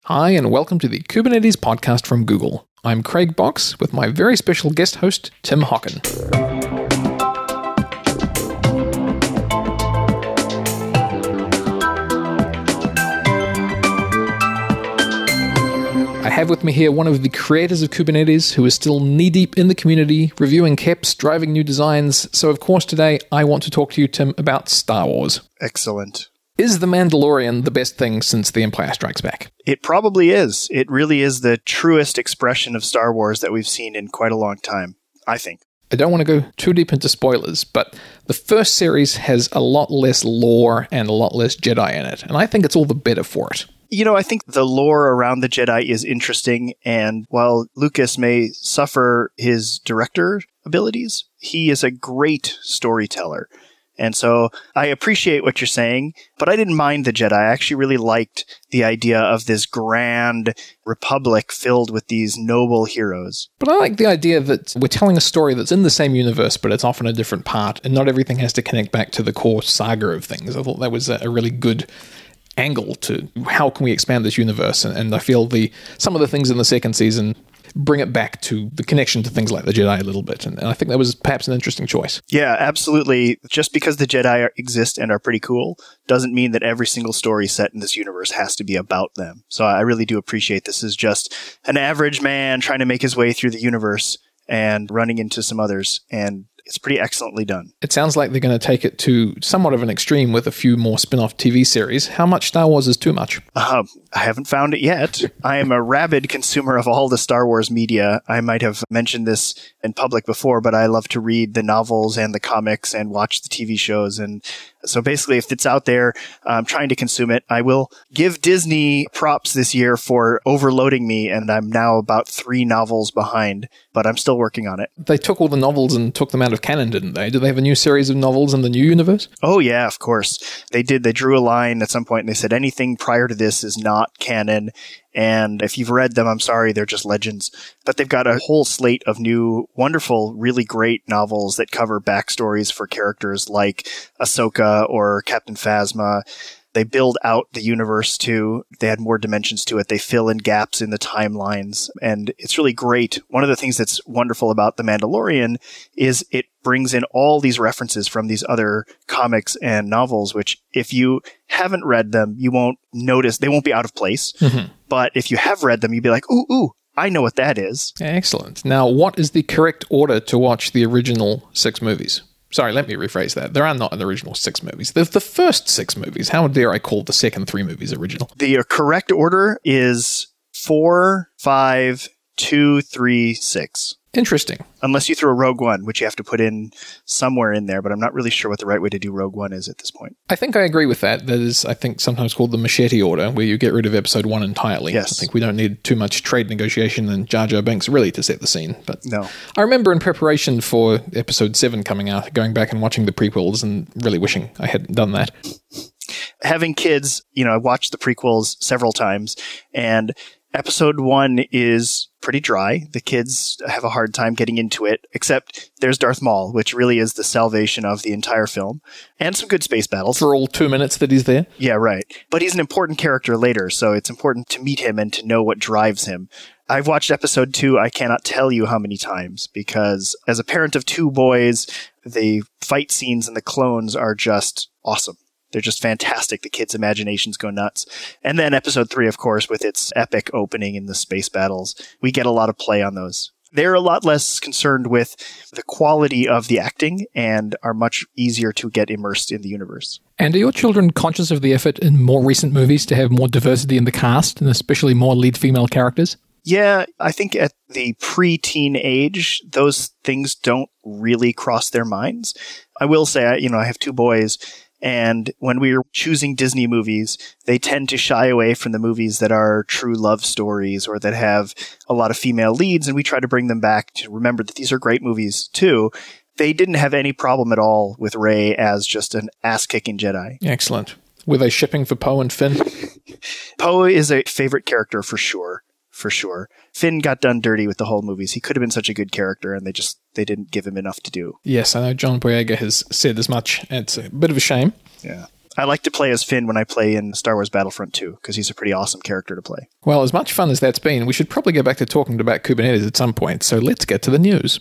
Hi, and welcome to the Kubernetes podcast from Google. I'm Craig Box with my very special guest host, Tim Hocken. I have with me here one of the creators of Kubernetes who is still knee-deep in the community, reviewing KEPs, driving new designs. So, of course, today I want to talk to you, Tim, about Star Wars. Excellent. Is The Mandalorian the best thing since The Empire Strikes Back? It probably is. It really is the truest expression of Star Wars that we've seen in quite a long time, I think. I don't want to go too deep into spoilers, but the first series has a lot less lore and a lot less Jedi in it, and I think it's all the better for it. You know, I think the lore around the Jedi is interesting, and while Lucas may suffer his director abilities, he is a great storyteller. And so I appreciate what you're saying, but I didn't mind the Jedi. I actually really liked the idea of this grand republic filled with these noble heroes. But I like the idea that we're telling a story that's in the same universe, but it's often a different part, and not everything has to connect back to the core saga of things. I thought that was a really good angle to how can we expand this universe, and I feel some of the things in the second season bring it back to the connection to things like the Jedi a little bit, and I think that was perhaps an interesting choice. Yeah, absolutely. Just because the Jedi exist and are pretty cool doesn't mean that every single story set in this universe has to be about them. So I really do appreciate this is just an average man trying to make his way through the universe and running into some others, and it's pretty excellently done. It sounds like they're going to take it to somewhat of an extreme with a few more spin-off TV series. How much Star Wars is too much? I haven't found it yet. I am a rabid consumer of all the Star Wars media. I might have mentioned this in public before, but I love to read the novels and the comics and watch the TV shows. And so basically, if it's out there, I'm trying to consume it. I will give Disney props this year for overloading me, and I'm now about 3 novels behind, but I'm still working on it. They took all the novels and took them out of canon, didn't they? Do they have a new series of novels in the new universe? Oh, yeah, of course. They did. They drew a line at some point, and they said anything prior to this is not canon. And if you've read them, I'm sorry, they're just legends. But they've got a whole slate of new, wonderful, really great novels that cover backstories for characters like Ahsoka or Captain Phasma. They build out the universe too. They add more dimensions to it. They fill in gaps in the timelines. And it's really great. One of the things that's wonderful about The Mandalorian is it brings in all these references from these other comics and novels, which if you haven't read them, you won't notice. They won't be out of place. Mm-hmm. But if you have read them, you'd be like, ooh, I know what that is. Excellent. Now, what is the correct order to watch the original 6 movies? Sorry, let me rephrase that. There are not an original 6 movies. There's the first 6 movies. How dare I call the second 3 movies original? The correct order is 4, 5, 2, 3, 6. Interesting. Unless you throw Rogue One, which you have to put in somewhere in there, but I'm not really sure what the right way to do Rogue One is at this point. I think I agree with that. That is, I think, sometimes called the machete order, where you get rid of episode 1 entirely. Yes. I think we don't need too much trade negotiation and Jar Jar Binks really to set the scene. But no. I remember in preparation for episode 7 coming out, going back and watching the prequels and really wishing I hadn't done that. Having kids, I watched the prequels several times, and episode 1 is pretty dry. The kids have a hard time getting into it, except there's Darth Maul, which really is the salvation of the entire film, and some good space battles. For all 2 minutes that he's there? Yeah, right. But he's an important character later, so it's important to meet him and to know what drives him. I've watched episode 2, I cannot tell you how many times, because as a parent of 2 boys, the fight scenes and the clones are just awesome. They're just fantastic. The kids' imaginations go nuts. And then episode 3, of course, with its epic opening in the space battles. We get a lot of play on those. They're a lot less concerned with the quality of the acting and are much easier to get immersed in the universe. And are your children conscious of the effort in more recent movies to have more diversity in the cast, and especially more lead female characters? Yeah, I think at the pre-teen age, those things don't really cross their minds. I will say, I have 2 boys, and when we were choosing Disney movies, they tend to shy away from the movies that are true love stories or that have a lot of female leads, and we try to bring them back to remember that these are great movies too. They didn't have any problem at all with Rey as just an ass-kicking Jedi. Excellent. Were they shipping for Poe and Finn? Poe is a favorite character for sure. Finn got done dirty with the whole movies. He could have been such a good character, and they didn't give him enough to do. Yes, I know John Boyega has said as much. It's a bit of a shame. Yeah. I like to play as Finn when I play in Star Wars Battlefront 2, because he's a pretty awesome character to play. Well, as much fun as that's been, we should probably go back to talking about Kubernetes at some point, so let's get to the news.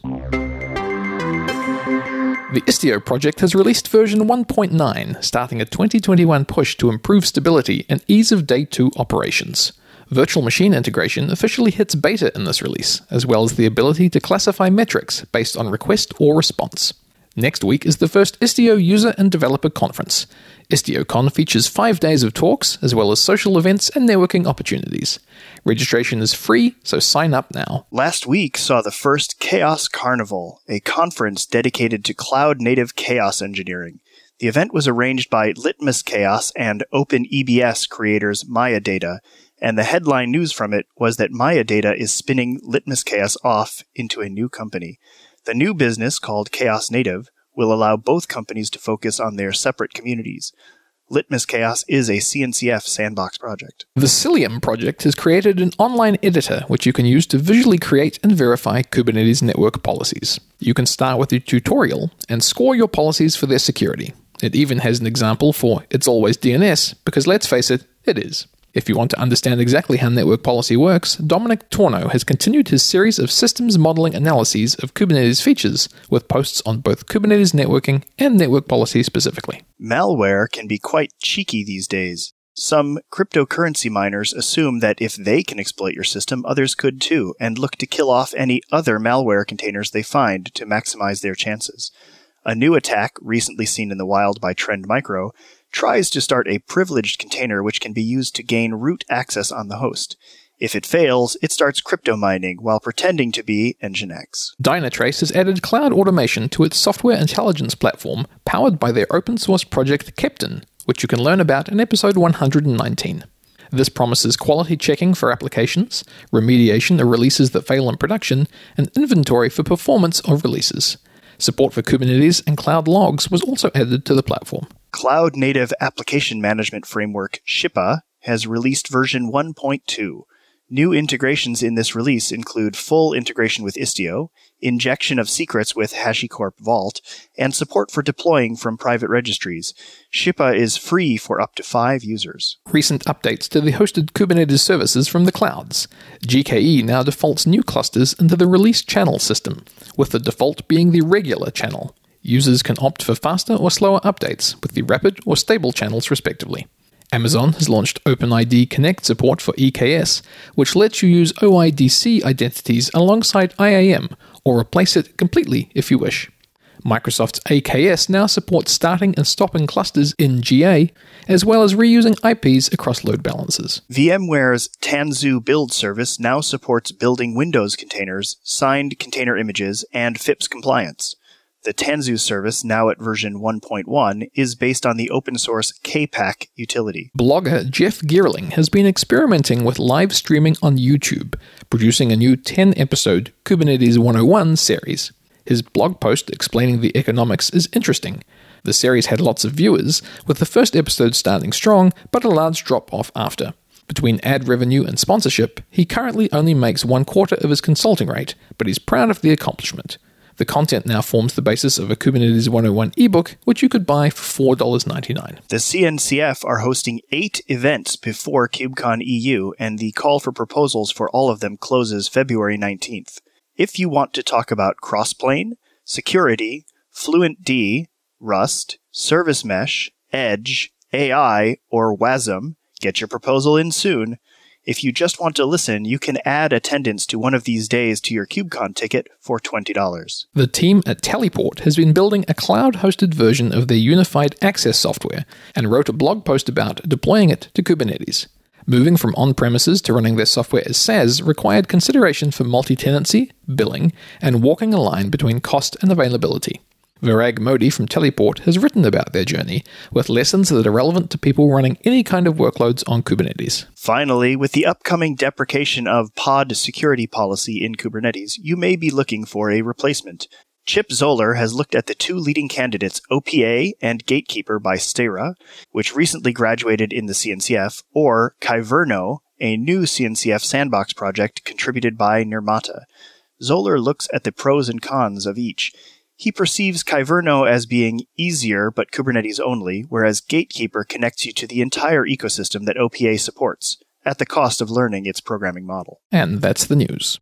The Istio project has released version 1.9, starting a 2021 push to improve stability and ease of Day 2 operations. Virtual machine integration officially hits beta in this release, as well as the ability to classify metrics based on request or response. Next week is the first Istio user and developer conference. IstioCon features 5 days of talks, as well as social events and networking opportunities. Registration is free, so sign up now. Last week saw the first Chaos Carnival, a conference dedicated to cloud-native chaos engineering. The event was arranged by Litmus Chaos and OpenEBS creators Maya Data, and the headline news from it was that Maya Data is spinning Litmus Chaos off into a new company. The new business, called Chaos Native, will allow both companies to focus on their separate communities. Litmus Chaos is a CNCF sandbox project. The Cilium project has created an online editor which you can use to visually create and verify Kubernetes network policies. You can start with a tutorial and score your policies for their security. It even has an example for It's Always DNS, because let's face it, it is. If you want to understand exactly how network policy works, Dominic Torno has continued his series of systems modeling analyses of Kubernetes features, with posts on both Kubernetes networking and network policy specifically. Malware can be quite cheeky these days. Some cryptocurrency miners assume that if they can exploit your system, others could too, and look to kill off any other malware containers they find to maximize their chances. A new attack, recently seen in the wild by Trend Micro, tries to start a privileged container which can be used to gain root access on the host. If it fails, it starts crypto mining while pretending to be Nginx. Dynatrace has added cloud automation to its software intelligence platform, powered by their open source project Keptn, which you can learn about in episode 119. This promises quality checking for applications, remediation of releases that fail in production, and inventory for performance of releases. Support for Kubernetes and Cloud Logs was also added to the platform. Cloud Native Application Management Framework, Shippa, has released version 1.2. New integrations in this release include full integration with Istio, injection of secrets with HashiCorp Vault, and support for deploying from private registries. Shippa is free for up to 5 users. Recent updates to the hosted Kubernetes services from the clouds. GKE now defaults new clusters into the release channel system, with the default being the regular channel. Users can opt for faster or slower updates, with the rapid or stable channels respectively. Amazon has launched OpenID Connect support for EKS, which lets you use OIDC identities alongside IAM, or replace it completely if you wish. Microsoft's AKS now supports starting and stopping clusters in GA, as well as reusing IPs across load balancers. VMware's Tanzu build service now supports building Windows containers, signed container images, and FIPS compliance. The Tanzu service, now at version 1.1, is based on the open-source KPack utility. Blogger Jeff Geerling has been experimenting with live streaming on YouTube, producing a new 10-episode Kubernetes 101 series. His blog post explaining the economics is interesting. The series had lots of viewers, with the first episode starting strong, but a large drop-off after. Between ad revenue and sponsorship, he currently only makes 1/4 of his consulting rate, but he's proud of the accomplishment. The content now forms the basis of a Kubernetes 101 ebook, which you could buy for $4.99. The CNCF are hosting 8 events before KubeCon EU, and the call for proposals for all of them closes February 19th. If you want to talk about Crossplane, security, FluentD, Rust, Service Mesh, Edge, AI, or WASM, get your proposal in soon. If you just want to listen, you can add attendance to one of these days to your KubeCon ticket for $20. The team at Teleport has been building a cloud-hosted version of their unified access software and wrote a blog post about deploying it to Kubernetes. Moving from on-premises to running their software as SaaS required consideration for multi-tenancy, billing, and walking a line between cost and availability. Virag Modi from Teleport has written about their journey, with lessons that are relevant to people running any kind of workloads on Kubernetes. Finally, with the upcoming deprecation of pod security policy in Kubernetes, you may be looking for a replacement. Chip Zoller has looked at the 2 leading candidates, OPA and Gatekeeper by Stera, which recently graduated in the CNCF, or Kyverno, a new CNCF sandbox project contributed by Nirmata. Zoller looks at the pros and cons of each. He perceives Kyverno as being easier, but Kubernetes only, whereas Gatekeeper connects you to the entire ecosystem that OPA supports, at the cost of learning its programming model. And that's the news.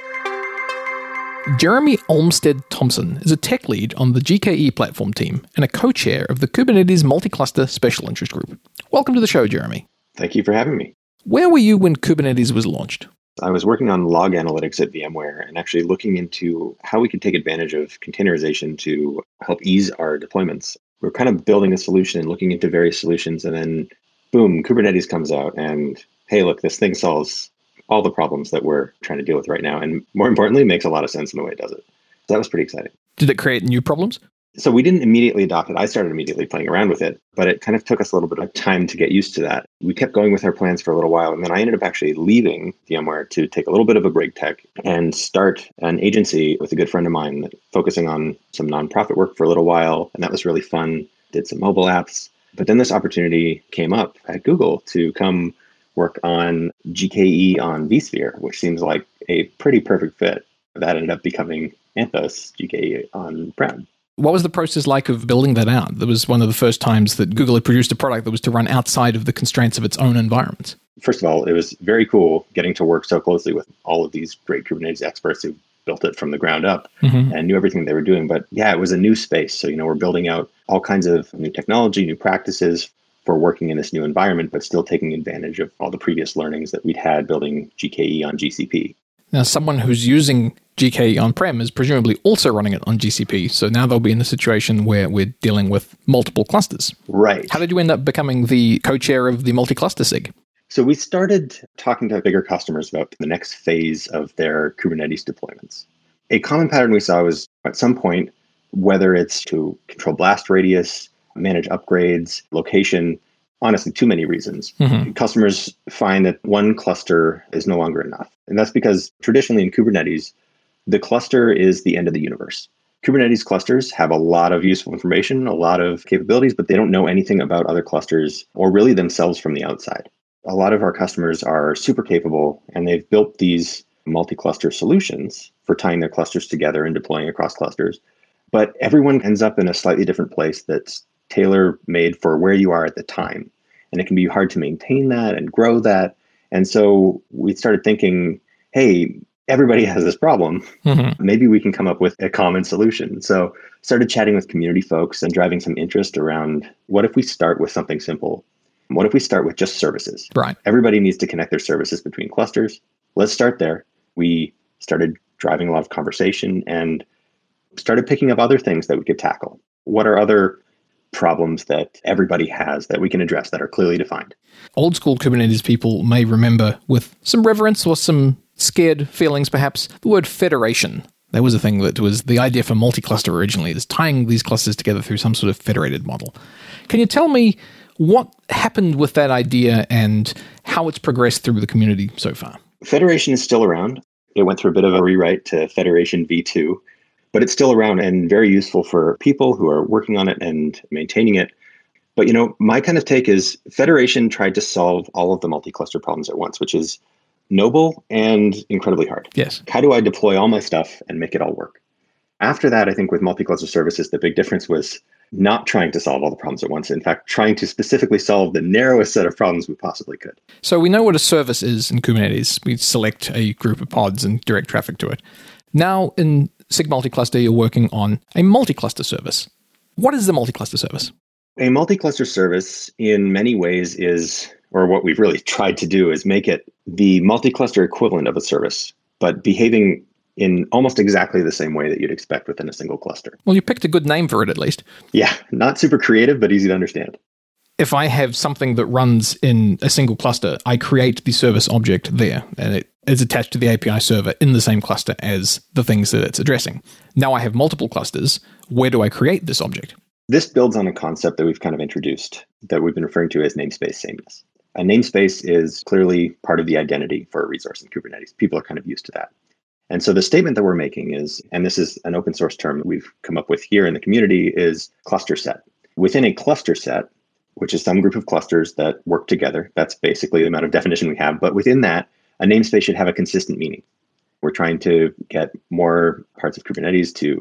Jeremy Olmsted Thompson is a tech lead on the GKE platform team and a co-chair of the Kubernetes Multicluster Special Interest Group. Welcome to the show, Jeremy. Thank you for having me. Where were you when Kubernetes was launched? I was working on log analytics at VMware and actually looking into how we could take advantage of containerization to help ease our deployments. We're kind of building a solution and looking into various solutions, and then boom, Kubernetes comes out and hey, look, this thing solves all the problems that we're trying to deal with right now. And more importantly, makes a lot of sense in the way it does it. So that was pretty exciting. Did it create new problems? So we didn't immediately adopt it. I started immediately playing around with it, but it kind of took us a little bit of time to get used to that. We kept going with our plans for a little while, and then I ended up actually leaving VMware to take a little bit of a break tech and start an agency with a good friend of mine, focusing on some nonprofit work for a little while. And that was really fun. Did some mobile apps. But then this opportunity came up at Google to come work on GKE on vSphere, which seems like a pretty perfect fit. That ended up becoming Anthos GKE on-prem. What was the process like of building that out? That was one of the first times that Google had produced a product that was to run outside of the constraints of its own environment. First of all, it was very cool getting to work so closely with all of these great Kubernetes experts who built it from the ground up and knew everything they were doing. But yeah, it was a new space. So, we're building out all kinds of new technology, new practices for working in this new environment, but still taking advantage of all the previous learnings that we'd had building GKE on GCP. Now, someone who's using GKE on-prem is presumably also running it on GCP. So now they'll be in the situation where we're dealing with multiple clusters. Right. How did you end up becoming the co-chair of the multi-cluster SIG? So we started talking to bigger customers about the next phase of their Kubernetes deployments. A common pattern we saw was at some point, whether it's to control blast radius, manage upgrades, location, honestly, too many reasons. Customers find that one cluster is no longer enough. And that's because traditionally in Kubernetes, the cluster is the end of the universe. Kubernetes clusters have a lot of useful information, a lot of capabilities, but they don't know anything about other clusters or really themselves from the outside. A lot of our customers are super capable, and they've built these multi-cluster solutions for tying their clusters together and deploying across clusters. But everyone ends up in a slightly different place that's tailor-made for where you are at the time. And it can be hard to maintain that and grow that. And so we started thinking, hey, everybody has this problem. Maybe we can come up with a common solution. So started chatting with community folks and driving some interest around what if we start with something simple? What if we start with just services? Right. Everybody needs to connect their services between clusters. Let's start there. We started driving a lot of conversation and started picking up other things that we could tackle. What are other problems that everybody has that we can address that are clearly defined? Old school Kubernetes people may remember with some reverence or some scared feelings perhaps the word federation. That was a thing that was the idea for multi-cluster originally, is tying these clusters together through some sort of federated model. Can you tell me what happened with that idea and how it's progressed through the community so far? Federation is still around. It went through a bit of a rewrite to Federation v2. But it's still around and very useful for people who are working on it and maintaining it. But, my kind of take is Federation tried to solve all of the multi-cluster problems at once, which is noble and incredibly hard. Yes. How do I deploy all my stuff and make it all work? After that, I think with multi-cluster services, the big difference was not trying to solve all the problems at once. In fact, trying to specifically solve the narrowest set of problems we possibly could. So we know what a service is in Kubernetes. We select a group of pods and direct traffic to it. Now in SIG multi-cluster, you're working on a multi-cluster service. What is the multi-cluster service? A multi-cluster service in many ways is, or what we've really tried to do is make it the multi-cluster equivalent of a service, but behaving in almost exactly the same way that you'd expect within a single cluster. Well, you picked a good name for it at least. Yeah, not super creative, but easy to understand. If I have something that runs in a single cluster, I create the service object there, and it is attached to the API server in the same cluster as the things that it's addressing. Now I have multiple clusters. Where do I create this object? This builds on a concept that we've kind of introduced that we've been referring to as namespace sameness. A namespace is clearly part of the identity for a resource in Kubernetes. People are kind of used to that. And so the statement that we're making is, and this is an open source term that we've come up with here in the community, is cluster set. Within a cluster set, which is some group of clusters that work together, that's basically the amount of definition we have. But within that, a namespace should have a consistent meaning. We're trying to get more parts of Kubernetes to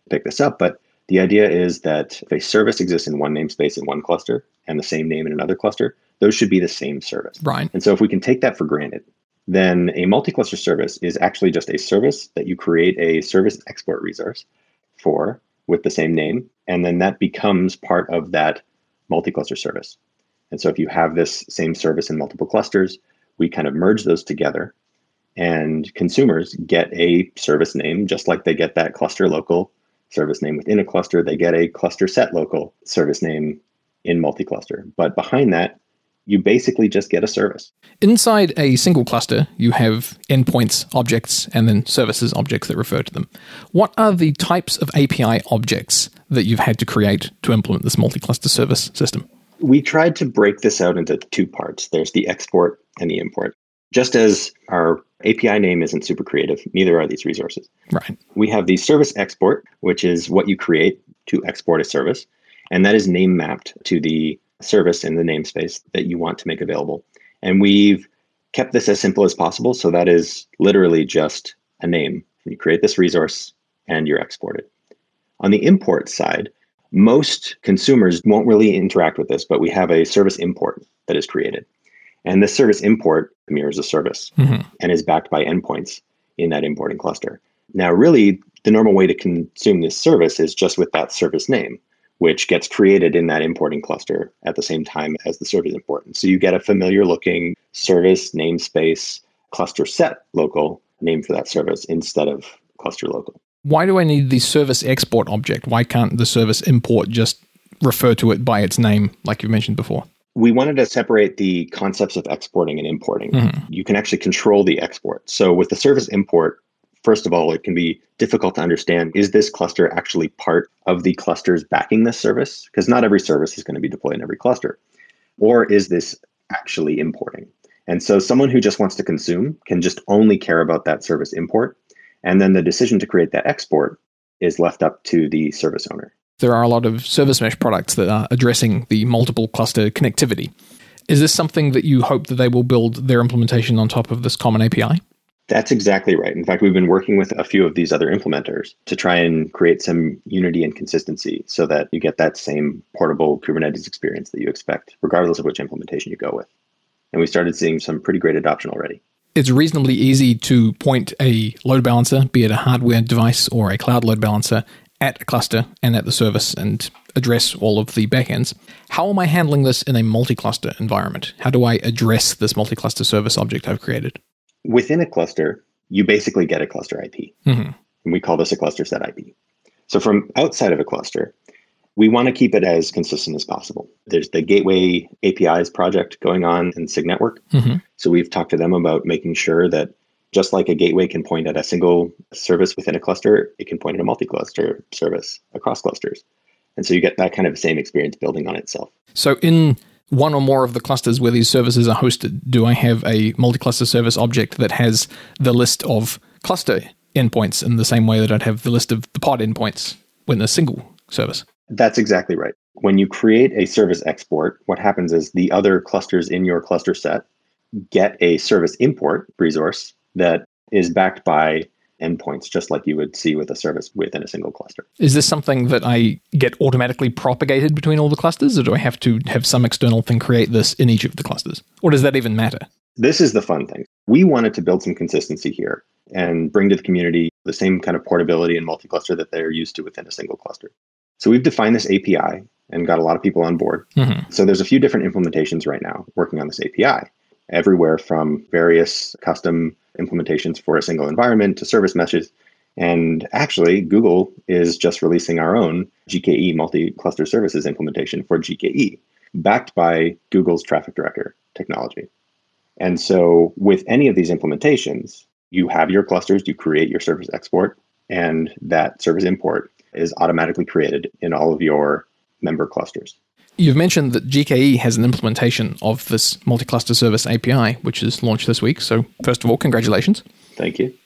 pick this up, but the idea is that if a service exists in one namespace in one cluster and the same name in another cluster, those should be the same service. Right. And so if we can take that for granted, then a multi-cluster service is actually just a service that you create a service export resource for with the same name, and then that becomes part of that multi-cluster service. And so if you have this same service in multiple clusters, we kind of merge those together, and consumers get a service name just like they get that cluster local service name within a cluster. They get a cluster set local service name in multi-cluster. But behind that, you basically just get a service. Inside a single cluster, you have endpoints, objects, and then services objects that refer to them. What are the types of API objects that you've had to create to implement this multi-cluster service system? We tried to break this out into two parts. There's the export and the import. Just as our API name isn't super creative, neither are these resources. Right. We have the service export, which is what you create to export a service, and that is name mapped to the service in the namespace that you want to make available. And we've kept this as simple as possible. So that is literally just a name. You create this resource and you're exported. On the import side, most consumers won't really interact with this, but we have a service import that is created. And this service import mirrors a service and is backed by endpoints in that importing cluster. Now, really, the normal way to consume this service is just with that service name, which gets created in that importing cluster at the same time as the service import. And so you get a familiar looking service namespace cluster set local name for that service instead of cluster local. Why do I need the service export object? Why can't the service import just refer to it by its name, like you mentioned before? We wanted to separate the concepts of exporting and importing. You can actually control the export. So with the service import, first of all, it can be difficult to understand, is this cluster actually part of the clusters backing this service? Because not every service is going to be deployed in every cluster. Or is this actually importing? And so someone who just wants to consume can just only care about that service import. And then the decision to create that export is left up to the service owner. There are a lot of service mesh products that are addressing the multiple cluster connectivity. Is this something that you hope that they will build their implementation on top of this common API? That's exactly right. In fact, we've been working with a few of these other implementers to try and create some unity and consistency so that you get that same portable Kubernetes experience that you expect, regardless of which implementation you go with. And we started seeing some pretty great adoption already. It's reasonably easy to point a load balancer, be it a hardware device or a cloud load balancer, at a cluster and at the service and address all of the backends. How am I handling this in a multi-cluster environment? How do I address this multi-cluster service object I've created? Within a cluster, you basically get a cluster IP. And we call this a cluster set IP. So from outside of a cluster, we want to keep it as consistent as possible. There's the Gateway APIs project going on in SIG Network. So we've talked to them about making sure that just like a gateway can point at a single service within a cluster, it can point at a multi-cluster service across clusters. And so you get that kind of same experience building on itself. So in one or more of the clusters where these services are hosted, do I have a multi-cluster service object that has the list of cluster endpoints in the same way that I'd have the list of the pod endpoints when a single service? That's exactly right. When you create a service export, what happens is the other clusters in your cluster set get a service import resource that is backed by endpoints, just like you would see with a service within a single cluster. Is this something that I get automatically propagated between all the clusters, or do I have to have some external thing create this in each of the clusters? Or does that even matter? This is the fun thing. We wanted to build some consistency here and bring to the community the same kind of portability and multi-cluster that they're used to within a single cluster. So we've defined this API and got a lot of people on board. So there's a few different implementations right now working on this API, everywhere from various custom implementations for a single environment to service meshes. And actually, Google is just releasing our own GKE multi-cluster services implementation for GKE, backed by Google's Traffic Director technology. And so with any of these implementations, you have your clusters, you create your service export, and that service import is automatically created in all of your member clusters. You've mentioned that GKE has an implementation of this multi-cluster service API, which is launched this week. So first of all, congratulations. Thank you.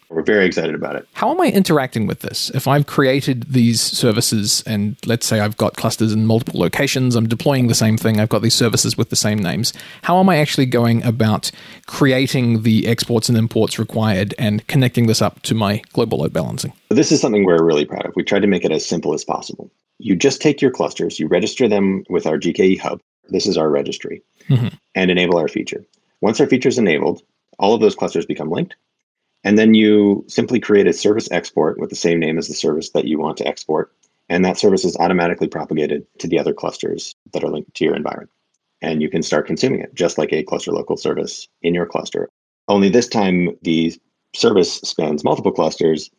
We're very excited about it. How am I interacting with this? If I've created these services and let's say I've got clusters in multiple locations, I'm deploying the same thing, I've got these services with the same names, how am I actually going about creating the exports and imports required and connecting this up to my global load balancing? This is something we're really proud of. We tried to make it as simple as possible. You just take your clusters, you register them with our GKE hub. This is our registry, and enable our feature. Once our feature is enabled, all of those clusters become linked. And then you simply create a service export with the same name as the service that you want to export. And that service is automatically propagated to the other clusters that are linked to your environment. And you can start consuming it just like a cluster local service in your cluster. Only this time, the service spans multiple clusters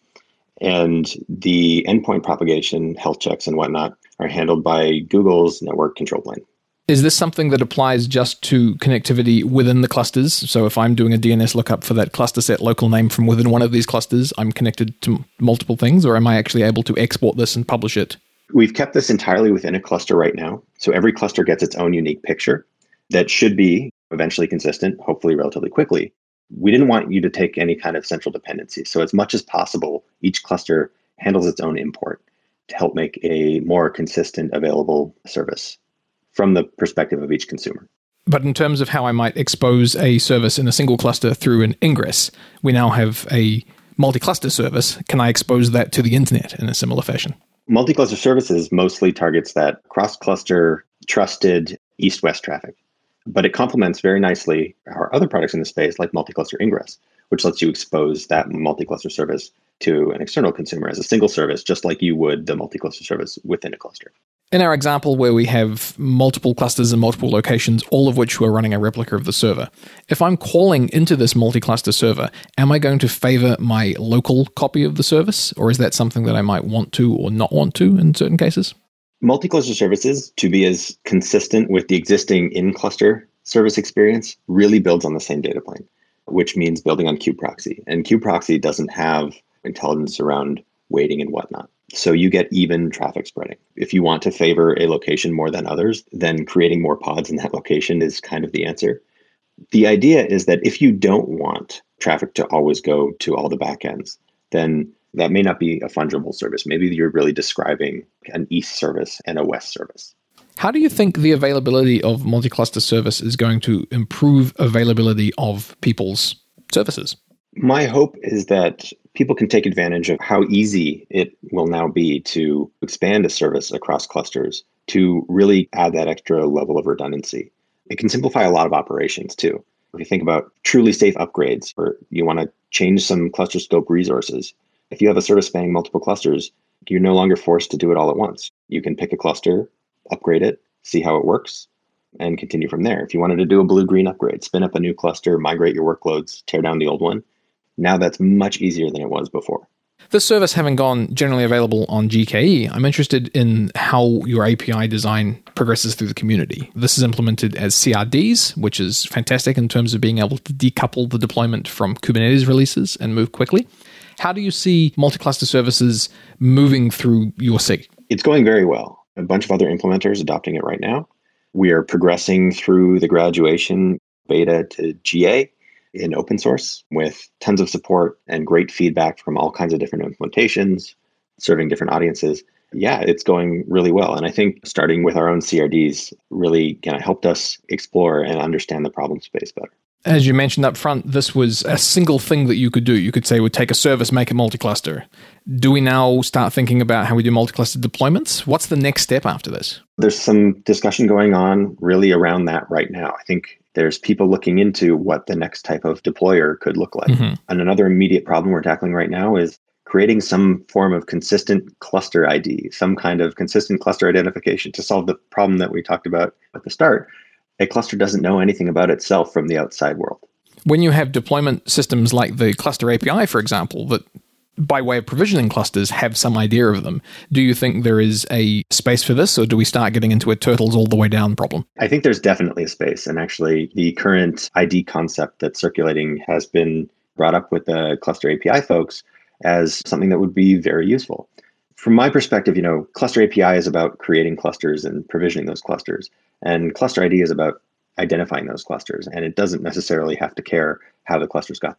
and the endpoint propagation, health checks and whatnot are handled by Google's network control plane. Is this something that applies just to connectivity within the clusters? So if I'm doing a DNS lookup for that cluster set local name from within one of these clusters, I'm connected to multiple things, or am I actually able to export this and publish it? We've kept this entirely within a cluster right now. So every cluster gets its own unique picture that should be eventually consistent, hopefully relatively quickly. We didn't want you to take any kind of central dependency. So as much as possible, each cluster handles its own import to help make a more consistent, available service from the perspective of each consumer. But in terms of how I might expose a service in a single cluster through an ingress, we now have a multi-cluster service. Can I expose that to the internet in a similar fashion? Multi-cluster services mostly targets that cross-cluster trusted east-west traffic, but it complements very nicely our other products in the space like multi-cluster ingress, which lets you expose that multi-cluster service to an external consumer as a single service, just like you would the multi-cluster service within a cluster. In our example where we have multiple clusters in multiple locations, all of which are running a replica of the server, if I'm calling into this multi-cluster server, am I going to favor my local copy of the service? Or is that something that I might want to or not want to in certain cases? Multi-cluster services, to be as consistent with the existing in-cluster service experience, really builds on the same data plane, which means building on kubeproxy. And kubeproxy doesn't have intelligence around weighting and whatnot. So you get even traffic spreading. If you want to favor a location more than others, then creating more pods in that location is kind of the answer. The idea is that if you don't want traffic to always go to all the backends, then that may not be a fungible service. Maybe you're really describing an east service and a west service. How do you think the availability of multi-cluster service is going to improve availability of people's services? My hope is that people can take advantage of how easy it will now be to expand a service across clusters to really add that extra level of redundancy. It can simplify a lot of operations too. If you think about truly safe upgrades, or you want to change some cluster scope resources, if you have a service spanning multiple clusters, you're no longer forced to do it all at once. You can pick a cluster, upgrade it, see how it works, and continue from there. If you wanted to do a blue-green upgrade, spin up a new cluster, migrate your workloads, tear down the old one, now that's much easier than it was before. This service having gone generally available on GKE, I'm interested in how your API design progresses through the community. This is implemented as CRDs, which is fantastic in terms of being able to decouple the deployment from Kubernetes releases and move quickly. How do you see multi-cluster services moving through your SIG? It's going very well. A bunch of other implementers adopting it right now. We are progressing through the graduation beta to GA in open source with tons of support and great feedback from all kinds of different implementations, serving different audiences. Yeah, it's going really well. And I think starting with our own CRDs really kind of helped us explore and understand the problem space better. As you mentioned up front, this was a single thing that you could do. You could say, we'd take a service, make it multi-cluster. Do we now start thinking about how we do multi-cluster deployments? What's the next step after this? There's some discussion going on really around that right now. I think there's people looking into what the next type of deployer could look like. And another immediate problem we're tackling right now is creating some form of consistent cluster ID, some kind of consistent cluster identification to solve the problem that we talked about at the start. A cluster doesn't know anything about itself from the outside world. When you have deployment systems like the Cluster API, for example, that by way of provisioning clusters have some idea of them, do you think there is a space for this, or do we start getting into a turtles all the way down problem? I think there's definitely a space. And actually, the current ID concept that's circulating has been brought up with the Cluster API folks as something that would be very useful. From my perspective, Cluster API is about creating clusters and provisioning those clusters. And Cluster ID is about identifying those clusters. And it doesn't necessarily have to care how the clusters got there.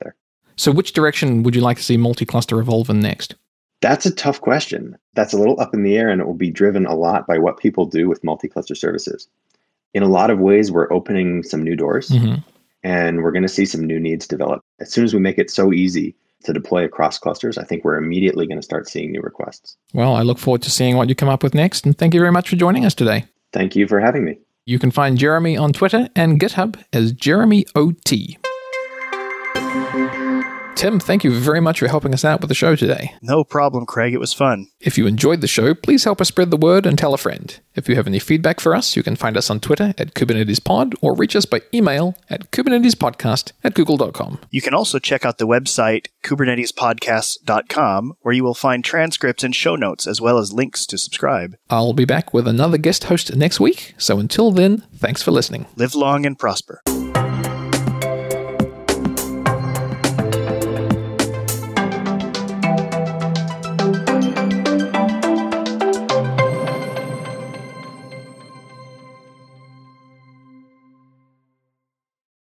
So which direction would you like to see multi-cluster evolve in next? That's a tough question. That's a little up in the air, and it will be driven a lot by what people do with multi-cluster services. In a lot of ways, we're opening some new doors, and we're going to see some new needs develop. As soon as we make it so easy to deploy across clusters, I think we're immediately going to start seeing new requests. Well, I look forward to seeing what you come up with next, and thank you very much for joining us today. Thank you for having me. You can find Jeremy on Twitter and GitHub as JeremyOT. Tim, thank you very much for helping us out with the show today. No problem, Craig. It was fun. If you enjoyed the show, please help us spread the word and tell a friend. If you have any feedback for us, you can find us on Twitter at KubernetesPod or reach us by email at kubernetespodcast@google.com. You can also check out the website kubernetespodcast.com, where you will find transcripts and show notes, as well as links to subscribe. I'll be back with another guest host next week, so until then, thanks for listening. Live long and prosper.